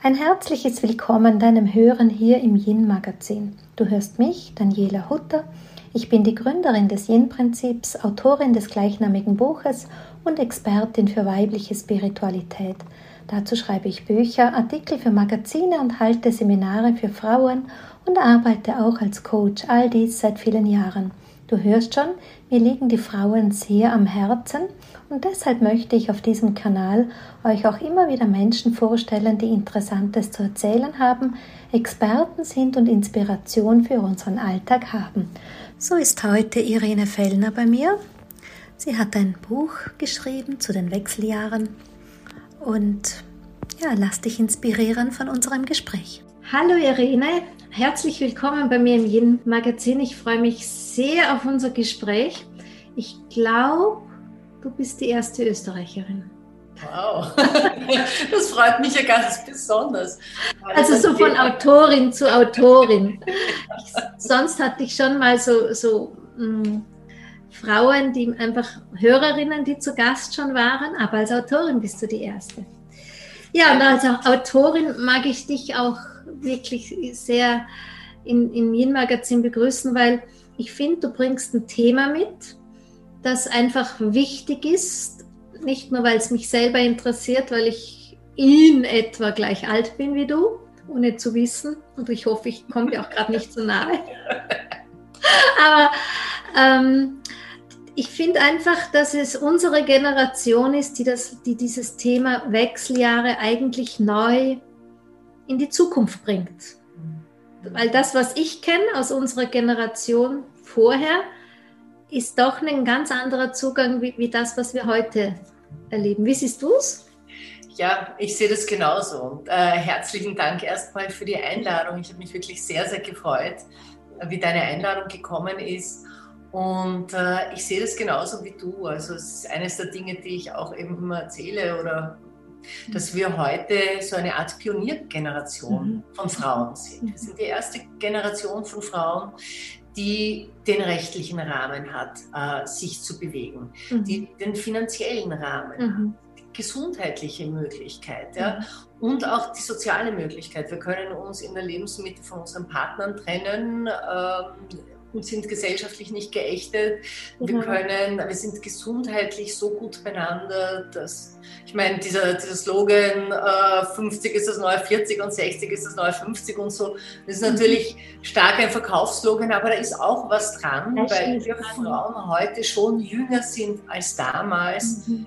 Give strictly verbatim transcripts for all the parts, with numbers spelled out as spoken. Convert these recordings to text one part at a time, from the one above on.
Ein herzliches Willkommen deinem Hören hier im Yin-Magazin. Du hörst mich, Daniela Hutter. Ich bin die Gründerin des Yin-Prinzips, Autorin des gleichnamigen Buches und Expertin für weibliche Spiritualität. Dazu schreibe ich Bücher, Artikel für Magazine und halte Seminare für Frauen und arbeite auch als Coach, all dies seit vielen Jahren. Du hörst schon, mir liegen die Frauen sehr am Herzen und deshalb möchte ich auf diesem Kanal euch auch immer wieder Menschen vorstellen, die Interessantes zu erzählen haben, Experten sind und Inspiration für unseren Alltag haben. So ist heute Irene Fellner bei mir. Sie hat ein Buch geschrieben zu den Wechseljahren und ja, lass dich inspirieren von unserem Gespräch. Hallo Irene, herzlich willkommen bei mir im Yin-Magazin. Ich freue mich sehr auf unser Gespräch. Ich glaube, du bist die erste Österreicherin. Wow, das freut mich ja ganz besonders. Also so von Autorin zu Autorin. Ich, sonst hatte ich schon mal so, so mh, Frauen, die einfach Hörerinnen, die zu Gast schon waren, aber als Autorin bist du die erste. Ja, und als Autorin mag ich dich auch wirklich sehr in, im Yin-Magazin begrüßen, weil ich finde, du bringst ein Thema mit, das einfach wichtig ist, nicht nur, weil es mich selber interessiert, weil ich in etwa gleich alt bin wie du, ohne zu wissen, und ich hoffe, ich komme dir auch gerade nicht so nahe. Aber ähm, ich finde einfach, dass es unsere Generation ist, die, das, die dieses Thema Wechseljahre eigentlich neu in die Zukunft bringt. Weil das, was ich kenne aus unserer Generation vorher, ist doch ein ganz anderer Zugang wie, wie das, was wir heute erleben. Wie siehst du es? Ja, ich sehe das genauso. Und, äh, herzlichen Dank erstmal für die Einladung. Ich habe mich wirklich sehr, sehr gefreut, wie deine Einladung gekommen ist. Und äh, ich sehe das genauso wie du. Also es ist eines der Dinge, die ich auch eben immer erzähle, oder dass wir heute so eine Art Pioniergeneration mhm. von Frauen sind. Wir sind die erste Generation von Frauen, die den rechtlichen Rahmen hat, äh, sich zu bewegen, mhm. die den finanziellen Rahmen mhm. hat, die gesundheitliche Möglichkeit, ja, mhm. und auch die soziale Möglichkeit. Wir können uns in der Lebensmitte von unseren Partnern trennen, ähm, und sind gesellschaftlich nicht geächtet. Wir mhm. können, wir sind gesundheitlich so gut beieinander, dass, ich meine, dieser, dieser Slogan, äh, fünfzig ist das neue vierzig und sechzig ist das neue fünfzig und so, das ist natürlich mhm. stark ein Verkaufsslogan, aber da ist auch was dran, das weil wir Frauen heute schon jünger sind als damals, mhm.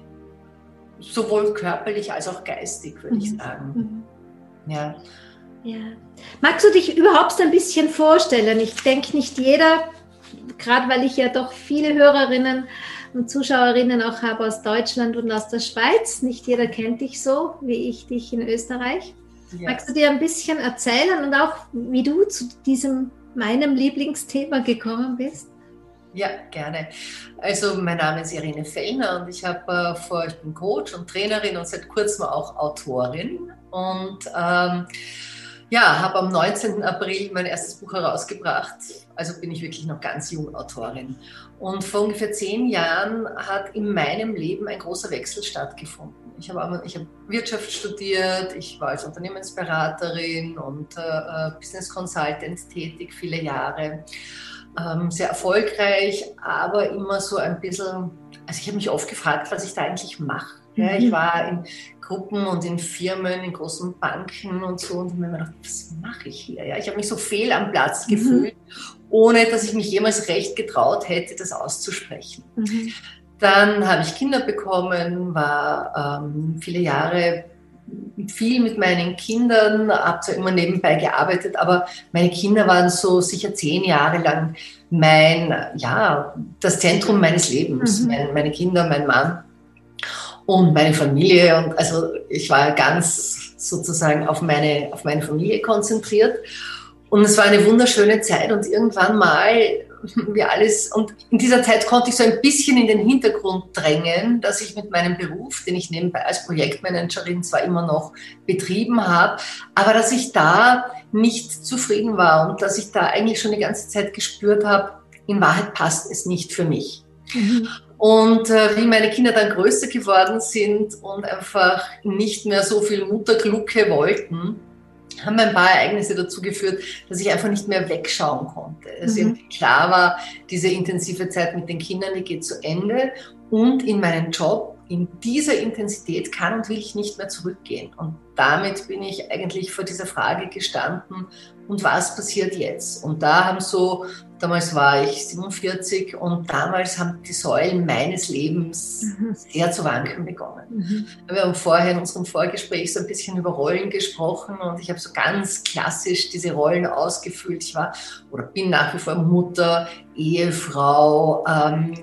sowohl körperlich als auch geistig, würde mhm. ich sagen. Mhm. Ja. Ja. Magst du dich überhaupt ein bisschen vorstellen? Ich denke, nicht jeder, gerade weil ich ja doch viele Hörerinnen und Zuschauerinnen auch habe aus Deutschland und aus der Schweiz, nicht jeder kennt dich so, wie ich dich in Österreich. Yes. Magst du dir ein bisschen erzählen und auch, wie du zu diesem, meinem Lieblingsthema gekommen bist? Ja, gerne. Also mein Name ist Irene Fellner und ich habe äh, vor, ich bin Coach und Trainerin und seit kurzem auch Autorin und ähm, ja, habe am neunzehnten April mein erstes Buch herausgebracht, also bin ich wirklich noch ganz jung Autorin. Und vor ungefähr zehn Jahren hat in meinem Leben ein großer Wechsel stattgefunden. Ich habe, ich habe Wirtschaft studiert, ich war als Unternehmensberaterin und äh, Business Consultant tätig, viele Jahre. Ähm, sehr erfolgreich, aber immer so ein bisschen, also ich habe mich oft gefragt, was ich da eigentlich mache. Ja, ich war in Gruppen und in Firmen, in großen Banken und so und habe mir immer gedacht, was mache ich hier? Ja, ich habe mich so fehl am Platz gefühlt, mhm. ohne dass ich mich jemals recht getraut hätte, das auszusprechen. Mhm. Dann habe ich Kinder bekommen, war ähm, viele Jahre viel mit meinen Kindern, habe zwar immer nebenbei gearbeitet, aber meine Kinder waren so sicher zehn Jahre lang mein, ja, das Zentrum meines Lebens. Mhm. Meine, meine Kinder, mein Mann und meine Familie. Und also ich war ganz sozusagen auf meine, auf meine Familie konzentriert. Und es war eine wunderschöne Zeit und irgendwann mal wie alles, und in dieser Zeit konnte ich so ein bisschen in den Hintergrund drängen, dass ich mit meinem Beruf, den ich nebenbei als Projektmanagerin zwar immer noch betrieben habe, aber dass ich da nicht zufrieden war und dass ich da eigentlich schon die ganze Zeit gespürt habe, in Wahrheit passt es nicht für mich. Mhm. Und äh, wie meine Kinder dann größer geworden sind und einfach nicht mehr so viel Mutterglucke wollten, haben ein paar Ereignisse dazu geführt, dass ich einfach nicht mehr wegschauen konnte. Es Mhm. irgendwie klar war, diese intensive Zeit mit den Kindern, die geht zu Ende und in meinen Job, in dieser Intensität kann und will ich nicht mehr zurückgehen. Und damit bin ich eigentlich vor dieser Frage gestanden, und was passiert jetzt? Und da haben so, damals war ich siebenundvierzig und damals haben die Säulen meines Lebens mhm. sehr zu wanken begonnen. Mhm. Wir haben vorher in unserem Vorgespräch so ein bisschen über Rollen gesprochen und ich habe so ganz klassisch diese Rollen ausgefüllt. Ich war oder bin nach wie vor Mutter, Ehefrau, ähm,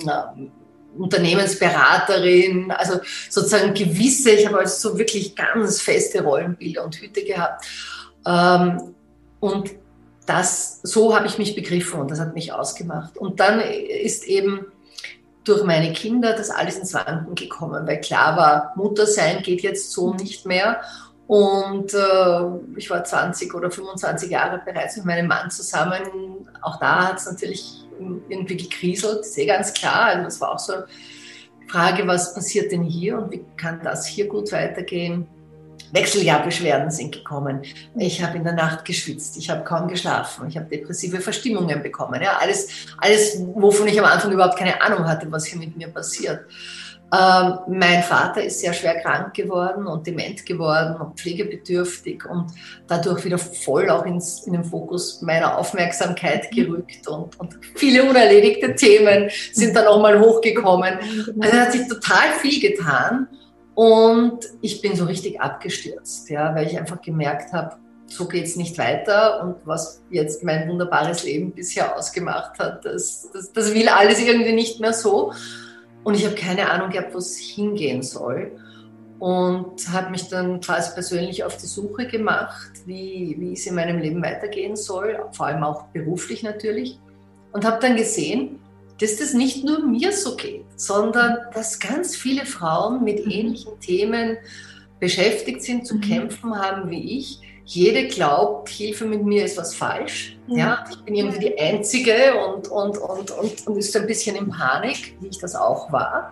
Unternehmensberaterin, also sozusagen gewisse, ich habe also so wirklich ganz feste Rollenbilder und Hüte gehabt. Ähm, und das, so habe ich mich begriffen und das hat mich ausgemacht. Und dann ist eben durch meine Kinder das alles ins Wanken gekommen, weil klar war, Mutter sein geht jetzt so nicht mehr. Und äh, ich war zwanzig oder fünfundzwanzig Jahre bereits mit meinem Mann zusammen. Auch da hat es natürlich irgendwie gekriselt, ist eh ganz klar. Also das war auch so eine Frage, was passiert denn hier und wie kann das hier gut weitergehen? Wechseljahrbeschwerden sind gekommen. Ich habe in der Nacht geschwitzt, ich habe kaum geschlafen, ich habe depressive Verstimmungen bekommen. Ja, alles, alles, wovon ich am Anfang überhaupt keine Ahnung hatte, was hier mit mir passiert. Ähm, mein Vater ist sehr schwer krank geworden und dement geworden und pflegebedürftig und dadurch wieder voll auch ins, in den Fokus meiner Aufmerksamkeit gerückt und, und viele unerledigte Themen sind dann auch mal hochgekommen. Also da hat sich total viel getan und ich bin so richtig abgestürzt, ja, weil ich einfach gemerkt habe, so geht es nicht weiter und was jetzt mein wunderbares Leben bisher ausgemacht hat, das, das, das will alles irgendwie nicht mehr so. Und ich habe keine Ahnung gehabt, wo es hingehen soll. Und habe mich dann quasi persönlich auf die Suche gemacht, wie, wie es in meinem Leben weitergehen soll, vor allem auch beruflich natürlich. Und habe dann gesehen, dass das nicht nur mir so geht, sondern dass ganz viele Frauen mit ähnlichen Themen beschäftigt sind, zu mhm. kämpfen haben wie ich. Jede glaubt, Hilfe mit mir ist was falsch. Ja. Ja, ich bin irgendwie die Einzige und, und, und, und, und ist so ein bisschen in Panik, wie ich das auch war.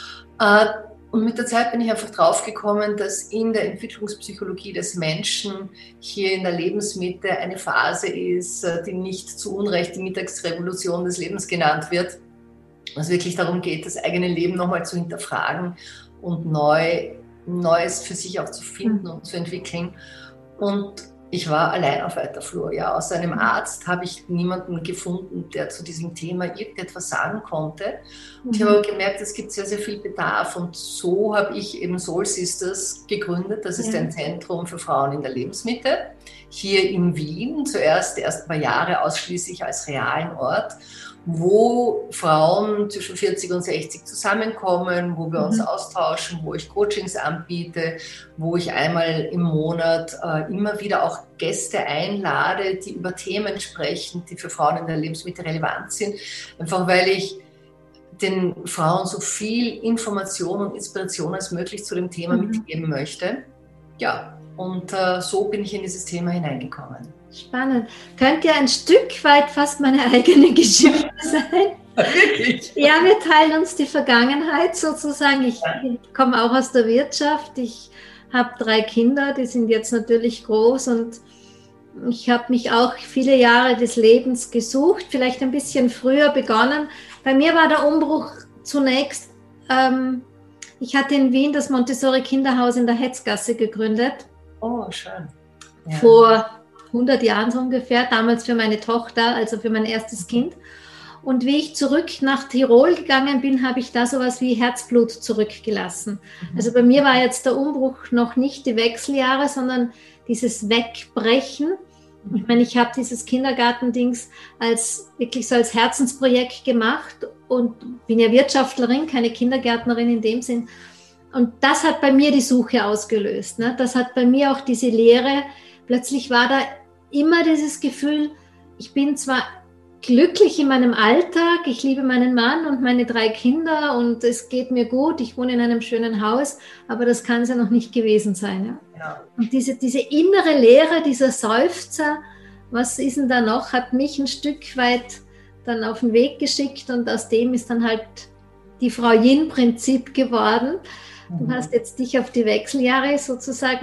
Und mit der Zeit bin ich einfach draufgekommen, dass in der Entwicklungspsychologie des Menschen hier in der Lebensmitte eine Phase ist, die nicht zu Unrecht die Mittagsrevolution des Lebens genannt wird. Was wirklich darum geht, das eigene Leben nochmal zu hinterfragen und neu, Neues für sich auch zu finden und zu entwickeln. Und ich war allein auf weiter Flur. Ja, außer einem Arzt habe ich niemanden gefunden, der zu diesem Thema irgendetwas sagen konnte. Und ich habe aber gemerkt, es gibt sehr, sehr viel Bedarf. Und so habe ich eben Soul Sisters gegründet. Das ist ja. ein Zentrum für Frauen in der Lebensmitte. Hier in Wien, zuerst erst ein paar Jahre ausschließlich als realen Ort, wo Frauen zwischen vierzig und sechzig zusammenkommen, wo wir uns mhm. austauschen, wo ich Coachings anbiete, wo ich einmal im Monat äh, immer wieder auch Gäste einlade, die über Themen sprechen, die für Frauen in der Lebensmitte relevant sind. Einfach weil ich den Frauen so viel Information und Inspiration als möglich zu dem Thema mhm. mitgeben möchte. Ja, und äh, so bin ich in dieses Thema hineingekommen. Spannend. Könnte ja ein Stück weit fast meine eigene Geschichte sein. Wirklich? Ja, wir teilen uns die Vergangenheit sozusagen. Ich ja. komme auch aus der Wirtschaft. Ich habe drei Kinder, die sind jetzt natürlich groß und ich habe mich auch viele Jahre des Lebens gesucht, vielleicht ein bisschen früher begonnen. Bei mir war der Umbruch zunächst, ähm, ich hatte in Wien das Montessori-Kinderhaus in der Hetzgasse gegründet. Oh, schön. Ja. Vor hundert Jahren so ungefähr, damals für meine Tochter, also für mein erstes Kind. Und wie ich zurück nach Tirol gegangen bin, habe ich da sowas wie Herzblut zurückgelassen. Mhm. Also bei mir war jetzt der Umbruch noch nicht die Wechseljahre, sondern dieses Wegbrechen. Ich meine, ich habe dieses Kindergartendings als wirklich so als Herzensprojekt gemacht und bin ja Wirtschaftlerin, keine Kindergärtnerin in dem Sinn. Und das hat bei mir die Suche ausgelöst. Ne? Das hat bei mir auch diese Lehre. Plötzlich war da immer dieses Gefühl, ich bin zwar glücklich in meinem Alltag, ich liebe meinen Mann und meine drei Kinder und es geht mir gut, ich wohne in einem schönen Haus, aber das kann es ja noch nicht gewesen sein. Ja? Ja. Und diese, diese innere Leere, dieser Seufzer, was ist denn da noch, hat mich ein Stück weit dann auf den Weg geschickt und aus dem ist dann halt die Frau Yin-Prinzip geworden. Du mhm. hast jetzt dich auf die Wechseljahre sozusagen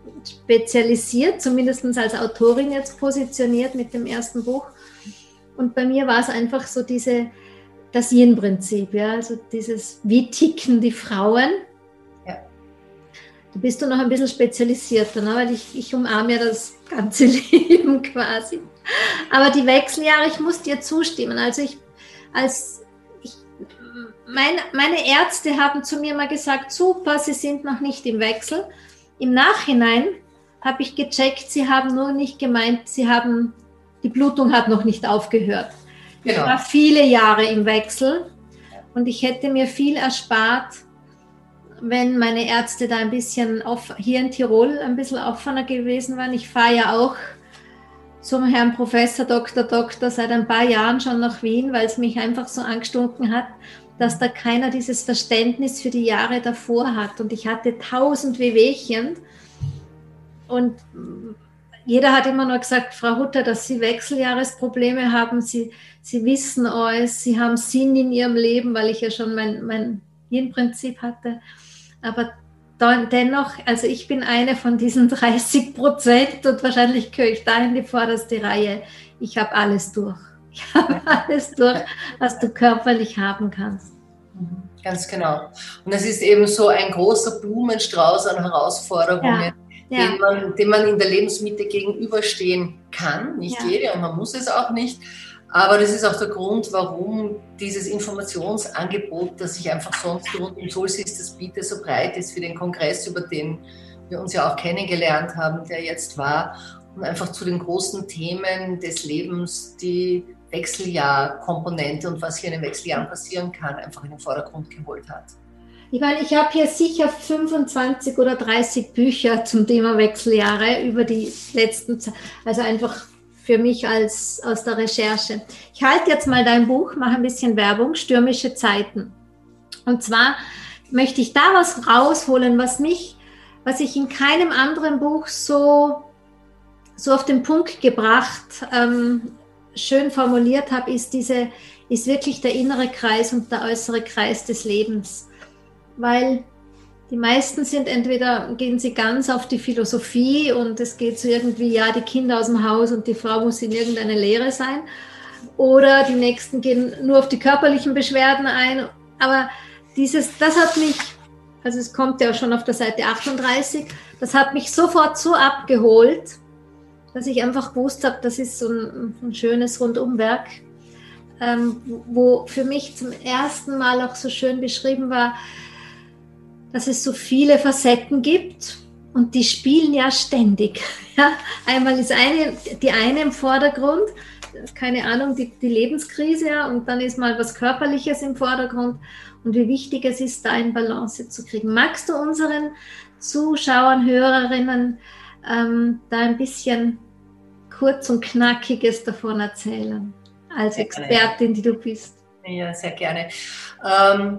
spezialisiert, zumindest als Autorin jetzt positioniert mit dem ersten Buch. Und bei mir war es einfach so diese, das Yin-Prinzip, ja, also dieses, wie ticken die Frauen. Ja. Da bist du noch ein bisschen spezialisierter, ne? Weil ich, ich umarme ja das ganze Leben quasi. Aber die Wechseljahre, ich muss dir zustimmen. Also ich, als ich, meine, meine Ärzte haben zu mir mal gesagt, super, sie sind noch nicht im Wechsel. Im Nachhinein habe ich gecheckt, sie haben nur nicht gemeint, sie haben, die Blutung hat noch nicht aufgehört. Genau. Ich war viele Jahre im Wechsel und ich hätte mir viel erspart, wenn meine Ärzte da ein bisschen off, hier in Tirol ein bisschen offener gewesen waren. Ich fahre ja auch zum Herrn Professor Doktor Doktor seit ein paar Jahren schon nach Wien, weil es mich einfach so angestunken hat, dass da keiner dieses Verständnis für die Jahre davor hat. Und ich hatte tausend Wehwehchen und jeder hat immer nur gesagt, Frau Hutter, dass Sie Wechseljahresprobleme haben, Sie, Sie wissen alles, Sie haben Sinn in Ihrem Leben, weil ich ja schon mein, mein Yin-Prinzip hatte. Aber dennoch, also ich bin eine von diesen dreißig Prozent und wahrscheinlich gehöre ich da in die vorderste Reihe. Ich habe alles durch. Ich habe alles durch, was du körperlich haben kannst. Ganz genau. Und es ist eben so ein großer Blumenstrauß an Herausforderungen, ja, ja. Den, man, den man in der Lebensmitte gegenüberstehen kann. Nicht ja. jede und man muss es auch nicht. Aber das ist auch der Grund, warum dieses Informationsangebot, das ich einfach sonst rund um Soul Sisters biete, so breit ist für den Kongress, über den wir uns ja auch kennengelernt haben, der jetzt war, und einfach zu den großen Themen des Lebens, die Wechseljahrkomponente und was hier in den Wechseljahren passieren kann, einfach in den Vordergrund geholt hat. Ich meine, ich habe hier sicher fünfundzwanzig oder dreißig Bücher zum Thema Wechseljahre über die letzten, also einfach für mich als aus der Recherche. Ich halte jetzt mal dein Buch, mache ein bisschen Werbung, Stürmische Zeiten. Und zwar möchte ich da was rausholen, was mich, was ich in keinem anderen Buch so, so auf den Punkt gebracht, ähm, schön formuliert habe, ist diese, ist wirklich der innere Kreis und der äußere Kreis des Lebens. Weil die meisten sind entweder, gehen sie ganz auf die Philosophie und es geht so irgendwie, ja, die Kinder aus dem Haus und die Frau muss in irgendeine Lehre sein. Oder die nächsten gehen nur auf die körperlichen Beschwerden ein. Aber dieses, das hat mich, also es kommt ja schon auf der Seite achtunddreißig, das hat mich sofort so abgeholt, dass ich einfach gewusst habe, das ist so ein, ein schönes Rundumwerk, ähm, wo für mich zum ersten Mal auch so schön beschrieben war, dass es so viele Facetten gibt und die spielen ja ständig. Ja, einmal ist eine, die eine im Vordergrund, keine Ahnung, die, die Lebenskrise, ja, und dann ist mal was Körperliches im Vordergrund und wie wichtig es ist, da in Balance zu kriegen. Magst du unseren Zuschauern, Hörerinnen ähm, da ein bisschen kurz und Knackiges davon erzählen, als Expertin, die du bist? Ja, sehr gerne. Ähm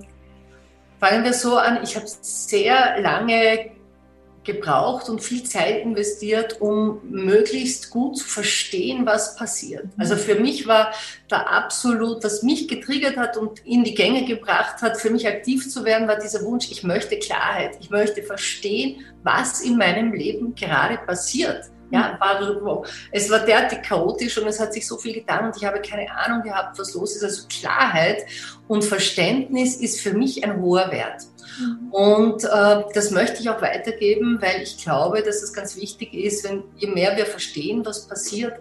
Fangen wir so an, ich habe sehr lange gebraucht und viel Zeit investiert, um möglichst gut zu verstehen, was passiert. Also für mich war da absolut, was mich getriggert hat und in die Gänge gebracht hat, für mich aktiv zu werden, war dieser Wunsch, ich möchte Klarheit, ich möchte verstehen, was in meinem Leben gerade passiert. Ja, war, es war derartig chaotisch und es hat sich so viel getan und ich habe keine Ahnung gehabt, was los ist. Also Klarheit und Verständnis ist für mich ein hoher Wert. Mhm. Und äh, das möchte ich auch weitergeben, weil ich glaube, dass es ganz wichtig ist, wenn je mehr wir verstehen, was passiert,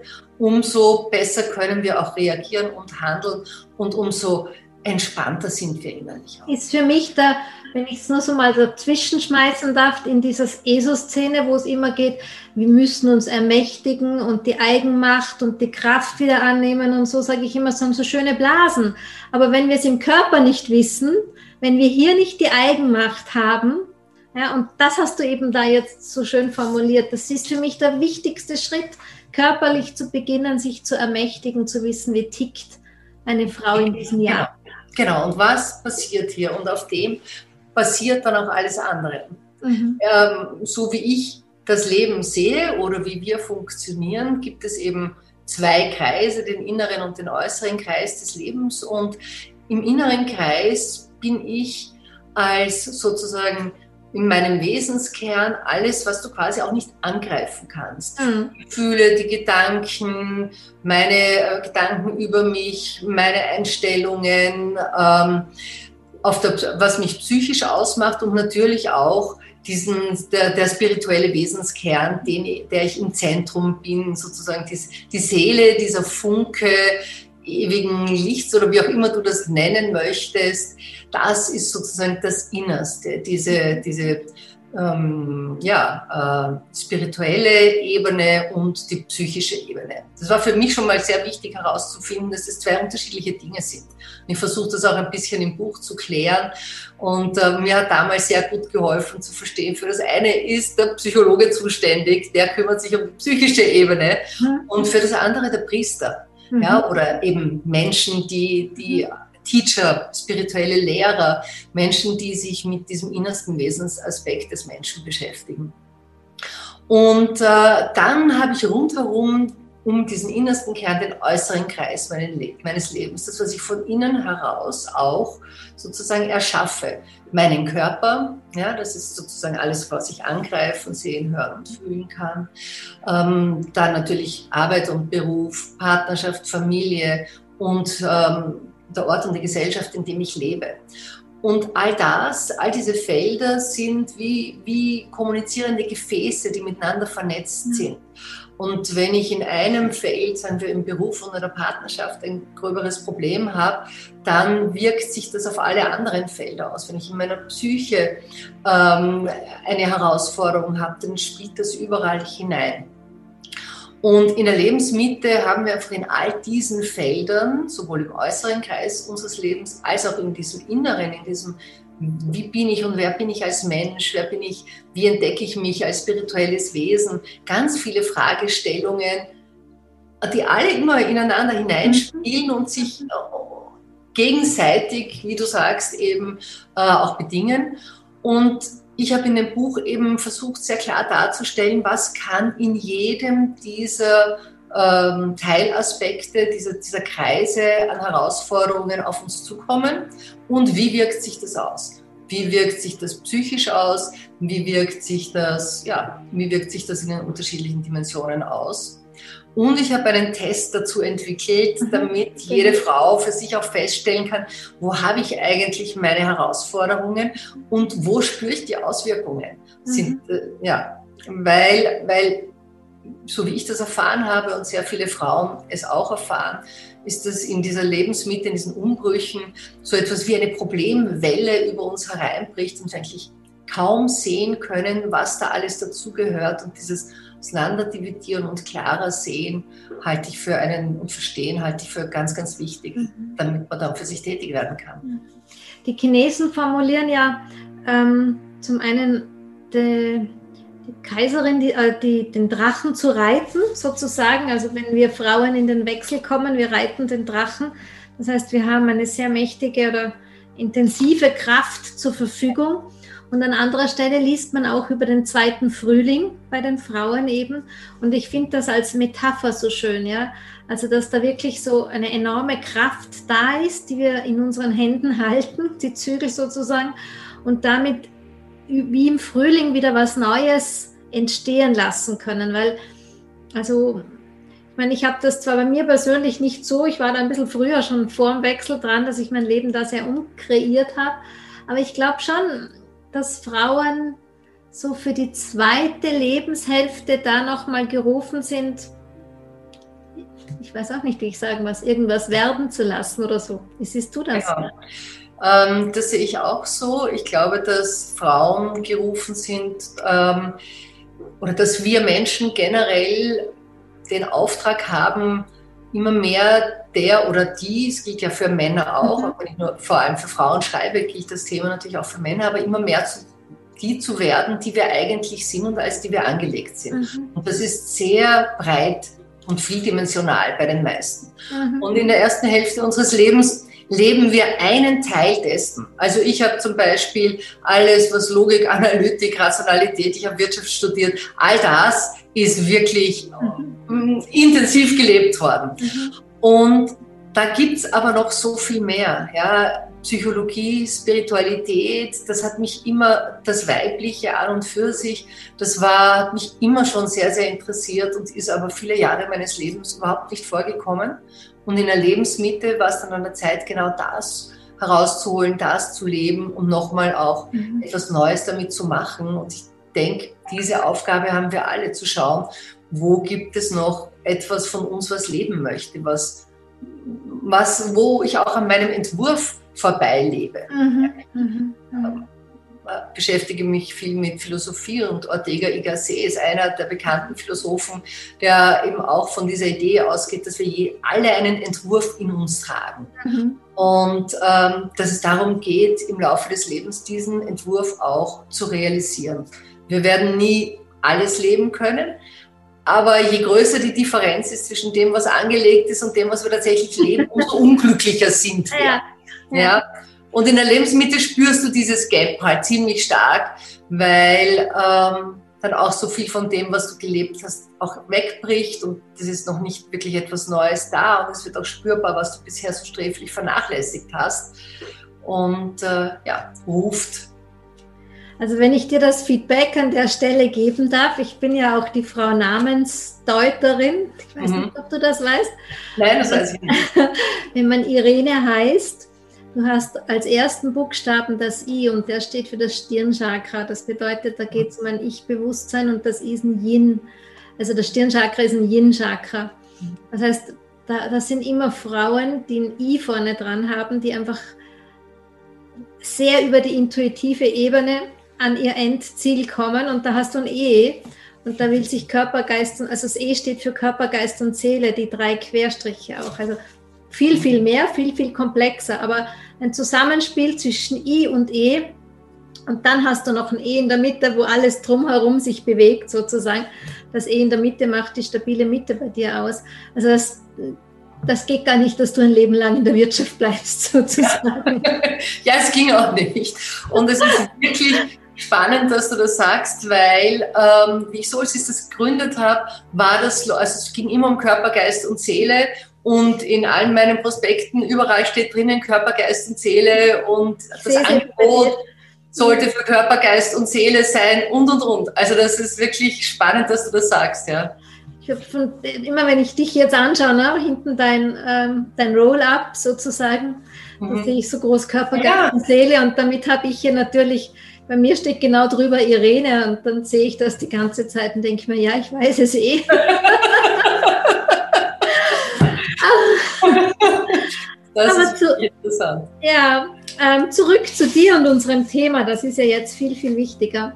umso besser können wir auch reagieren und handeln und umso entspannter sind wir innerlich auch. Ist für mich da, wenn ich es nur so mal dazwischen schmeißen darf, in dieser E S O-Szene, wo es immer geht, wir müssen uns ermächtigen und die Eigenmacht und die Kraft wieder annehmen und so, sage ich immer, so haben so schöne Blasen. Aber wenn wir es im Körper nicht wissen, wenn wir hier nicht die Eigenmacht haben, ja, und das hast du eben da jetzt so schön formuliert, das ist für mich der wichtigste Schritt, körperlich zu beginnen, sich zu ermächtigen, zu wissen, wie tickt eine Frau in diesem Jahr. Genau, genau. Und was passiert hier? Und auf dem passiert dann auch alles andere. Mhm. Ähm, so wie ich das Leben sehe oder wie wir funktionieren, gibt es eben zwei Kreise, den inneren und den äußeren Kreis des Lebens. Und im inneren Kreis bin ich als sozusagen in meinem Wesenskern alles, was du quasi auch nicht angreifen kannst. Mhm. Die Gefühle, die Gedanken, meine äh, Gedanken über mich, meine Einstellungen, ähm, auf der, was mich psychisch ausmacht und natürlich auch diesen, der, der spirituelle Wesenskern, den, der ich im Zentrum bin, sozusagen die, die Seele, dieser Funke ewigen Lichts oder wie auch immer du das nennen möchtest, das ist sozusagen das Innerste, diese, diese ähm, ja, äh, spirituelle Ebene und die psychische Ebene. Das war für mich schon mal sehr wichtig herauszufinden, dass es zwei unterschiedliche Dinge sind. Und ich versuche das auch ein bisschen im Buch zu klären und äh, mir hat damals sehr gut geholfen zu verstehen, für das eine ist der Psychologe zuständig, der kümmert sich um die psychische Ebene und für das andere der Priester. Mhm. Ja, oder eben Menschen, die, die Teacher, spirituelle Lehrer, Menschen, die sich mit diesem innersten Wesensaspekt des Menschen beschäftigen. Und äh, dann habe ich rundherum um diesen innersten Kern den äußeren Kreis meines Lebens, das, was ich von innen heraus auch sozusagen erschaffe. Meinen Körper, ja, das ist sozusagen alles, was ich angreifen, sehen, hören und fühlen kann. Ähm, dann natürlich Arbeit und Beruf, Partnerschaft, Familie und ähm, der Ort und die Gesellschaft, in dem ich lebe. Und all das, all diese Felder sind wie, wie kommunizierende Gefäße, die miteinander vernetzt sind. Und wenn ich in einem Feld, sagen wir im Beruf oder der Partnerschaft, ein gröberes Problem habe, dann wirkt sich das auf alle anderen Felder aus. Wenn ich in meiner Psyche ähm, eine Herausforderung habe, dann spielt das überall hinein. Und in der Lebensmitte haben wir einfach in all diesen Feldern, sowohl im äußeren Kreis unseres Lebens, als auch in diesem Inneren, in diesem, wie bin ich und wer bin ich als Mensch, wer bin ich, wie entdecke ich mich als spirituelles Wesen, ganz viele Fragestellungen, die alle immer ineinander hineinspielen und sich gegenseitig, wie du sagst, eben auch bedingen. Und ich habe in dem Buch eben versucht, sehr klar darzustellen, was kann in jedem dieser ähm, Teilaspekte, dieser, dieser Kreise an Herausforderungen auf uns zukommen und wie wirkt sich das aus? Wie wirkt sich das psychisch aus? Wie wirkt sich das, ja, wie wirkt sich das in den unterschiedlichen Dimensionen aus? Und ich habe einen Test dazu entwickelt, damit jede Frau für sich auch feststellen kann, wo habe ich eigentlich meine Herausforderungen und wo spüre ich die Auswirkungen. Mhm. Sind, äh, ja, weil, weil, so wie ich das erfahren habe und sehr viele Frauen es auch erfahren, ist das in dieser Lebensmitte, in diesen Umbrüchen so etwas wie eine Problemwelle über uns hereinbricht und wir eigentlich kaum sehen können, was da alles dazugehört und dieses Auseinanderdividieren und klarer sehen halte ich für einen und verstehen halte ich für ganz, ganz wichtig, mhm. damit man dann für sich tätig werden kann. Die Chinesen formulieren ja ähm, zum einen die, die Kaiserin, die, äh, die, den Drachen zu reiten, sozusagen. Also wenn wir Frauen in den Wechsel kommen, wir reiten den Drachen. Das heißt, wir haben eine sehr mächtige oder intensive Kraft zur Verfügung. Und an anderer Stelle liest man auch über den zweiten Frühling bei den Frauen eben. Und ich finde das als Metapher so schön, ja. Also, dass da wirklich so eine enorme Kraft da ist, die wir in unseren Händen halten, die Zügel sozusagen. Und damit wie im Frühling wieder was Neues entstehen lassen können. Weil, also, ich meine, ich habe das zwar bei mir persönlich nicht so, ich war da ein bisschen früher schon vor dem Wechsel dran, dass ich mein Leben da sehr umkreiert habe. Aber ich glaube schon, dass Frauen so für die zweite Lebenshälfte da nochmal gerufen sind, ich weiß auch nicht, wie ich sagen was, irgendwas werden zu lassen oder so. Wie siehst du das? Ja. Ähm, das sehe ich auch so. Ich glaube, dass Frauen gerufen sind ähm, oder dass wir Menschen generell den Auftrag haben, immer mehr der oder die, es gilt ja für Männer auch, mhm. aber nicht nur vor allem für Frauen schreibe, gilt das Thema natürlich auch für Männer, aber immer mehr zu, die zu werden, die wir eigentlich sind und als die wir angelegt sind. Mhm. Und das ist sehr breit und vieldimensional bei den meisten. Mhm. Und in der ersten Hälfte unseres Lebens leben wir einen Teil dessen. Also ich habe zum Beispiel alles, was Logik, Analytik, Rationalität, ich habe Wirtschaft studiert, all das ist wirklich mhm. intensiv gelebt worden. Mhm. Und da gibt es aber noch so viel mehr. Ja? Psychologie, Spiritualität, das hat mich immer, das Weibliche an und für sich, das war, hat mich immer schon sehr, sehr interessiert und ist aber viele Jahre meines Lebens überhaupt nicht vorgekommen. Und in der Lebensmitte war es dann an der Zeit, genau das herauszuholen, das zu leben und nochmal auch mhm. etwas Neues damit zu machen. Und ich denke, diese Aufgabe haben wir alle, zu schauen, wo gibt es noch etwas von uns, was leben möchte, was, was, wo ich auch an meinem Entwurf vorbeilebe. Mhm, mhm, mhm. Ich beschäftige mich viel mit Philosophie und Ortega y Gasset ist einer der bekannten Philosophen, der eben auch von dieser Idee ausgeht, dass wir je alle einen Entwurf in uns tragen. Mhm. Und ähm, dass es darum geht, im Laufe des Lebens diesen Entwurf auch zu realisieren. Wir werden nie alles leben können, aber je größer die Differenz ist zwischen dem, was angelegt ist und dem, was wir tatsächlich leben, umso unglücklicher sind wir. Ja. Ja. Und in der Lebensmitte spürst du dieses Gap halt ziemlich stark, weil ähm, dann auch so viel von dem, was du gelebt hast, auch wegbricht und das ist noch nicht wirklich etwas Neues da und es wird auch spürbar, was du bisher so sträflich vernachlässigt hast und äh, ja, ruft. Also wenn ich dir das Feedback an der Stelle geben darf, ich bin ja auch die Frau Namensdeuterin, ich weiß mhm. nicht, ob du das weißt. Nein, das weiß ich nicht. Wenn man Irene heißt, du hast als ersten Buchstaben das I und der steht für das Stirnchakra. Das bedeutet, da geht es um ein Ich-Bewusstsein und das ist ein Yin. Also das Stirnchakra ist ein Yin-Chakra. Das heißt, da, das sind immer Frauen, die ein I vorne dran haben, die einfach sehr über die intuitive Ebene an ihr Endziel kommen und da hast du ein E und da will sich Körper, Geist und, also das E steht für Körper, Geist und Seele, die drei Querstriche auch. Also viel, viel mehr, viel, viel komplexer, aber ein Zusammenspiel zwischen I und E und dann hast du noch ein E in der Mitte, wo alles drumherum sich bewegt sozusagen. Das E in der Mitte macht die stabile Mitte bei dir aus. Also das, das geht gar nicht, dass du ein Leben lang in der Wirtschaft bleibst sozusagen. Ja, es ging auch nicht. Und es ist wirklich spannend, dass du das sagst, weil ähm, wie ich Soulsisters gegründet habe, war das, also es ging immer um Körper, Geist und Seele. Und in allen meinen Prospekten, überall steht drinnen Körper, Geist und Seele und das Seele Angebot sollte für Körper, Geist und Seele sein und, und, und. Also das ist wirklich spannend, dass du das sagst, ja. Ich hab von, immer wenn ich dich jetzt anschaue, ne, hinten dein, ähm, dein Roll-Up sozusagen, mhm. da sehe ich so groß Körper, Geist ja. und Seele und damit habe ich hier natürlich, bei mir steht genau drüber Irene und dann sehe ich das die ganze Zeit und denke mir, ja, ich weiß es eh. Das Aber ist zu, interessant. Ja, ähm, zurück zu dir und unserem Thema, das ist ja jetzt viel, viel wichtiger.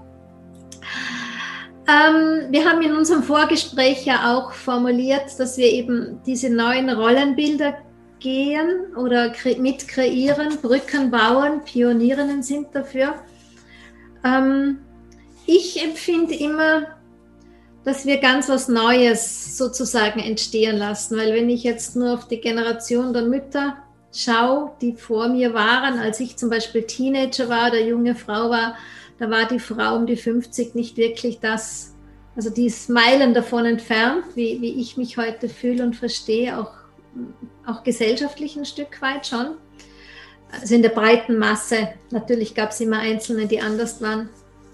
Ähm, wir haben in unserem Vorgespräch ja auch formuliert, dass wir eben diese neuen Rollenbilder gehen oder kre- mit kreieren, Brücken bauen, Pionierinnen sind dafür. Ähm, ich empfinde immer, dass wir ganz was Neues sozusagen entstehen lassen, weil wenn ich jetzt nur auf die Generation der Mütter schaue, die vor mir waren, als ich zum Beispiel Teenager war, oder junge Frau war, da war die Frau um die fünfzig nicht wirklich das, also die ist Meilen davon entfernt, wie, wie ich mich heute fühle und verstehe, auch, auch gesellschaftlich ein Stück weit schon. Also in der breiten Masse, natürlich gab es immer Einzelne, die anders waren.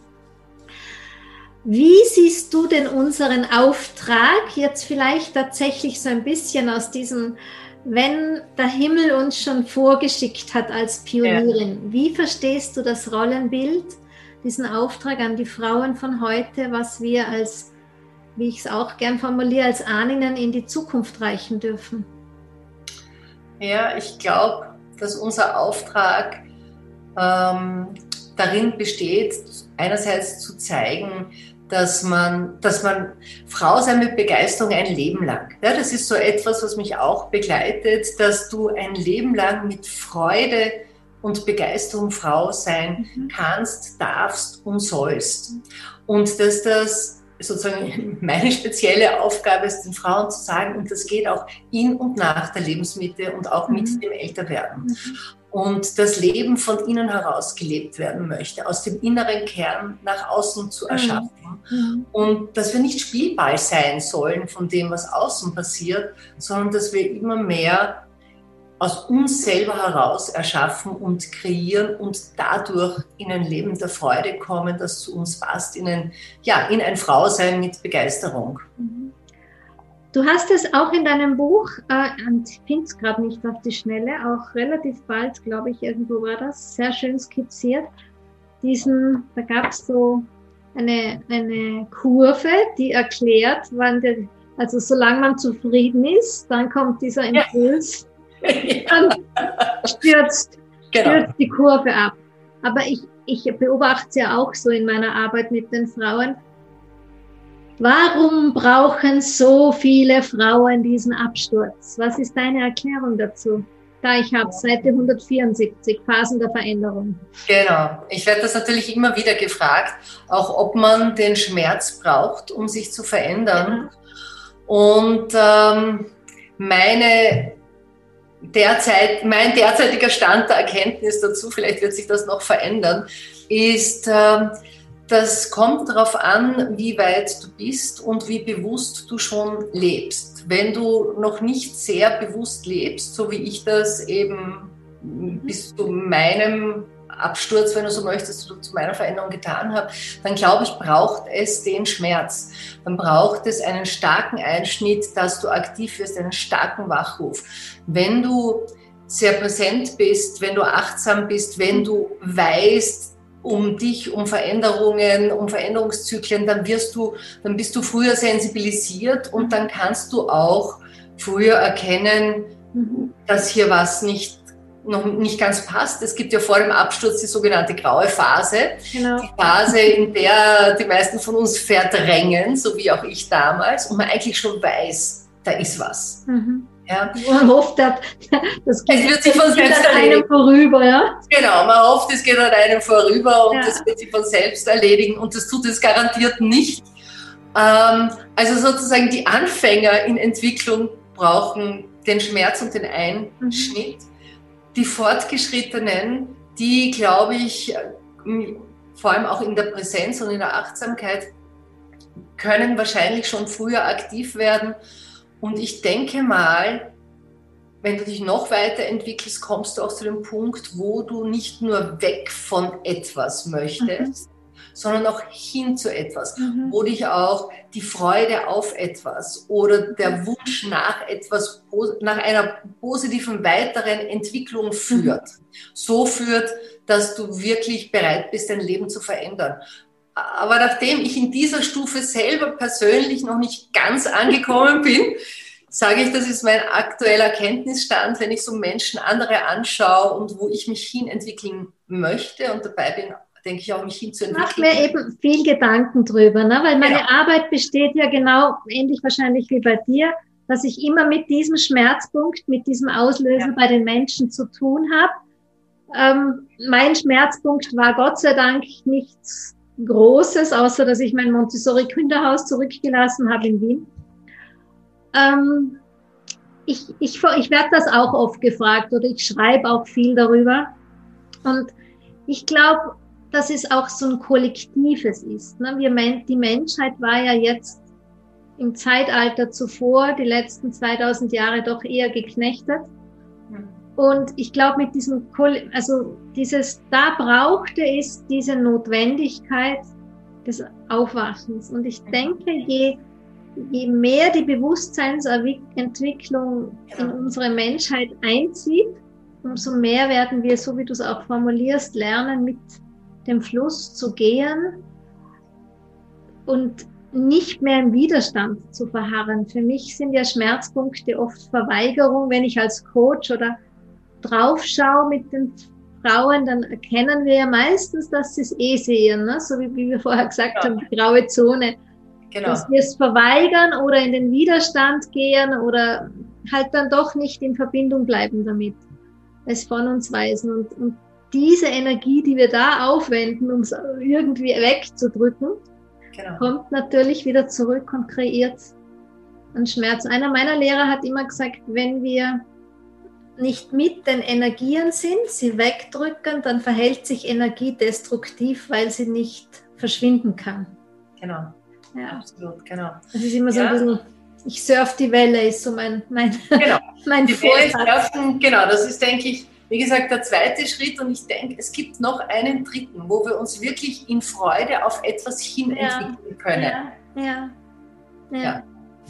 Wie siehst du denn unseren Auftrag jetzt vielleicht tatsächlich so ein bisschen aus diesem, wenn der Himmel uns schon vorgeschickt hat als Pionierin, ja. Wie verstehst du das Rollenbild, diesen Auftrag an die Frauen von heute, was wir als, wie ich es auch gern formuliere, als Ahnen in die Zukunft reichen dürfen? Ja, ich glaube, dass unser Auftrag ähm, darin besteht, einerseits zu zeigen, dass man, dass man Frau sein mit Begeisterung ein Leben lang. Ja, das ist so etwas, was mich auch begleitet, dass du ein Leben lang mit Freude und Begeisterung Frau sein mhm. kannst, darfst und sollst. Und dass das sozusagen meine spezielle Aufgabe ist, den Frauen zu sagen, und das geht auch in und nach der Lebensmitte und auch mit mhm. dem Älterwerden. Mhm. Und das Leben von innen heraus gelebt werden möchte, aus dem inneren Kern nach außen zu erschaffen. Mhm. Und dass wir nicht Spielball sein sollen von dem, was außen passiert, sondern dass wir immer mehr aus uns selber heraus erschaffen und kreieren und dadurch in ein Leben der Freude kommen, das zu uns passt, in ein, ja, in ein Frausein mit Begeisterung. Du hast es auch in deinem Buch, äh, und ich finde es gerade nicht auf die Schnelle, auch relativ bald, glaube ich, irgendwo war das, sehr schön skizziert. Diesen, da gab es so eine, eine Kurve, die erklärt, wann der, also solange man zufrieden ist, dann kommt dieser Impuls, ja. Dann stürzt, genau. stürzt die Kurve ab. Aber ich, ich beobachte es ja auch so in meiner Arbeit mit den Frauen. Warum brauchen so viele Frauen diesen Absturz? Was ist deine Erklärung dazu? Da ich habe Seite hundertvierundsiebzig, Phasen der Veränderung. Genau. Ich werde das natürlich immer wieder gefragt, auch ob man den Schmerz braucht, um sich zu verändern. Ja. Und ähm, meine derzeit, mein derzeitiger Stand der Erkenntnis dazu, vielleicht wird sich das noch verändern, ist, äh, das kommt darauf an, wie weit du bist und wie bewusst du schon lebst. Wenn du noch nicht sehr bewusst lebst, so wie ich das eben bis zu meinem Absturz, wenn du so möchtest, zu meiner Veränderung getan habe, dann glaube ich, braucht es den Schmerz. Dann braucht es einen starken Einschnitt, dass du aktiv wirst, einen starken Wachruf. Wenn du sehr präsent bist, wenn du achtsam bist, wenn du weißt, um dich, um Veränderungen, um Veränderungszyklen, dann wirst du, dann bist du früher sensibilisiert und dann kannst du auch früher erkennen, dass hier was nicht, noch nicht ganz passt. Es gibt ja vor dem Absturz die sogenannte graue Phase, genau. Die Phase, in der die meisten von uns verdrängen, so wie auch ich damals, und man eigentlich schon weiß, da ist was. Mhm. Ja. Man hofft, das es wird sich von selbst an einem vorüber. Ja? Genau, man hofft, es geht an einem vorüber und ja. Das wird sich von selbst erledigen und das tut es garantiert nicht. Ähm, also sozusagen die Anfänger in Entwicklung brauchen den Schmerz und den Einschnitt. Mhm. Die Fortgeschrittenen, die, glaube ich, vor allem auch in der Präsenz und in der Achtsamkeit, können wahrscheinlich schon früher aktiv werden. Und ich denke mal, wenn du dich noch weiterentwickelst, kommst du auch zu dem Punkt, wo du nicht nur weg von etwas möchtest, mhm. sondern auch hin zu etwas, mhm. wo dich auch die Freude auf etwas oder der Wunsch nach etwas, nach einer positiven weiteren Entwicklung führt. Mhm. So führt, dass du wirklich bereit bist, dein Leben zu verändern. Aber nachdem ich in dieser Stufe selber persönlich noch nicht ganz angekommen bin, sage ich, das ist mein aktueller Erkenntnisstand, wenn ich so Menschen, andere anschaue und wo ich mich hin entwickeln möchte und dabei bin, denke ich auch, mich hinzuentwickeln. Ich mache mir eben viel Gedanken drüber, ne? Weil meine genau. Arbeit besteht ja genau, ähnlich wahrscheinlich wie bei dir, dass ich immer mit diesem Schmerzpunkt, mit diesem Auslöser ja. bei den Menschen zu tun habe. Ähm, mein Schmerzpunkt war Gott sei Dank nichts Großes, außer dass ich mein Montessori-Kinderhaus zurückgelassen habe in Wien. Ähm, ich, ich, ich werde das auch oft gefragt oder ich schreibe auch viel darüber. Und ich glaube, dass es auch so ein Kollektives ist. Ne? Wir, die Menschheit war ja jetzt im Zeitalter zuvor, die letzten zweitausend Jahre doch eher geknechtet. Und ich glaube, mit diesem, also dieses, da brauchte es diese Notwendigkeit des Aufwachens. Und ich denke, je, je mehr die Bewusstseinsentwicklung in unsere Menschheit einzieht, umso mehr werden wir, so wie du es auch formulierst, lernen, mit dem Fluss zu gehen und nicht mehr im Widerstand zu verharren. Für mich sind ja Schmerzpunkte oft Verweigerung. Wenn ich als Coach oder drauf schaue mit den Frauen, dann erkennen wir ja meistens, dass sie es eh sehen, ne? So wie, wie wir vorher gesagt ja. haben, die graue Zone. Genau. Dass wir es verweigern oder in den Widerstand gehen oder halt dann doch nicht in Verbindung bleiben damit, es von uns weisen. Und, und diese Energie, die wir da aufwenden, um es irgendwie wegzudrücken, genau. kommt natürlich wieder zurück und kreiert einen Schmerz. Einer meiner Lehrer hat immer gesagt, wenn wir nicht mit den Energien sind, sie wegdrücken, dann verhält sich Energie destruktiv, weil sie nicht verschwinden kann. Genau, ja. absolut, genau. Das ist immer so ja. ein bisschen ich surf die Welle, ist so mein, mein, genau. mein die Welle Vorsatz. surfen, genau, das ist, denke ich, wie gesagt, der zweite Schritt. Und ich denke, es gibt noch einen dritten, wo wir uns wirklich in Freude auf etwas hin Ja, entwickeln können. ja, ja. ja. Ja.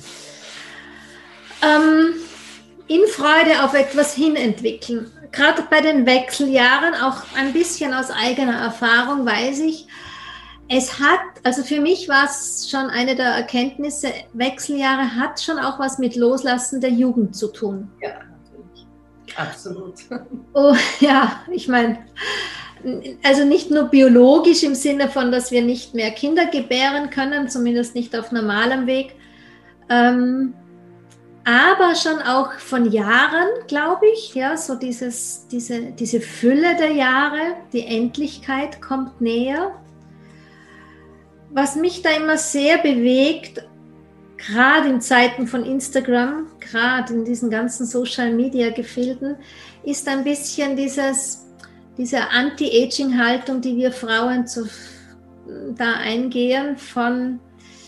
Ähm, in Freude auf etwas hin entwickeln. Gerade bei den Wechseljahren, auch ein bisschen aus eigener Erfahrung, weiß ich, es hat, also für mich war es schon eine der Erkenntnisse, Wechseljahre hat schon auch was mit Loslassen der Jugend zu tun. Ja, natürlich. Absolut. Oh, ja, ich meine, also nicht nur biologisch im Sinne von, dass wir nicht mehr Kinder gebären können, zumindest nicht auf normalem Weg, ähm, aber schon auch von Jahren, glaube ich, ja, so dieses, diese, diese Fülle der Jahre, die Endlichkeit kommt näher. Was mich da immer sehr bewegt, gerade in Zeiten von Instagram, gerade in diesen ganzen Social-Media-Gefilden, ist ein bisschen dieses, diese Anti-Aging-Haltung, die wir Frauen zu, da eingehen, von,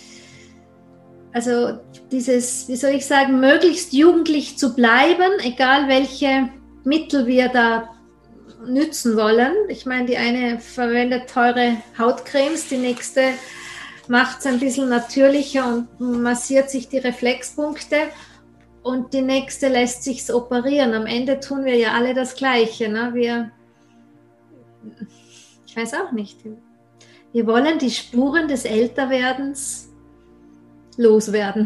also dieses, wie soll ich sagen, möglichst jugendlich zu bleiben, egal welche Mittel wir da nützen wollen. Ich meine, die eine verwendet teure Hautcremes, die nächste macht es ein bisschen natürlicher und massiert sich die Reflexpunkte und die nächste lässt sich's operieren. Am Ende tun wir ja alle das Gleiche. Ne? Wir, ich weiß auch nicht, wir wollen die Spuren des Älterwerdens loswerden.